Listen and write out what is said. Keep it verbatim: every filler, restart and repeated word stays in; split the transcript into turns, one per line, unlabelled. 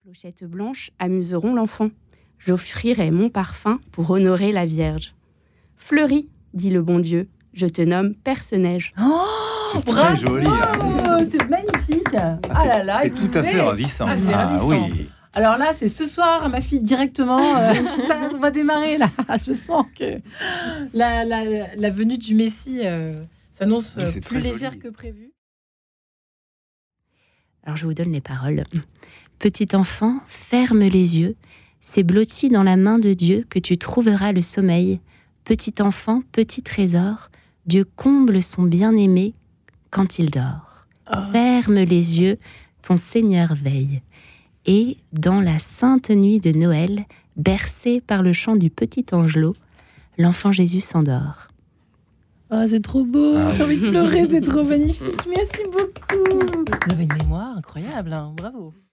clochettes blanches amuseront l'enfant. J'offrirai mon parfum pour honorer la Vierge. Fleuris, dit le bon Dieu, je te nomme Perce-Neige.
Oh,
C'est
bravo,
très joli. Hein.
c'est magnifique. Ah,
Ah, c'est,
là là,
c'est tout à
écoutez.
fait ravissant.
Ah, c'est ravissant.
oui.
Alors là, c'est ce soir, ma fille, directement, euh, ça va démarrer là. Je sens que la, la, la venue du Messie euh, s'annonce
Oui,
euh,
c'est
plus
très
légère
joli.
que prévu.
Alors je vous donne les paroles. Petit enfant, ferme les yeux. C'est blotti dans la main de Dieu que tu trouveras le sommeil. Petit enfant, petit trésor, Dieu comble son bien-aimé quand il dort.
Oh,
Ferme les yeux, ton Seigneur veille. Et dans la sainte nuit de Noël, bercé par le chant du petit angelot, l'enfant Jésus s'endort.
oh, c'est trop beau.
Ah,
J'ai envie de pleurer, c'est trop magnifique. Merci beaucoup. Vous avez une mémoire incroyable, hein. Bravo.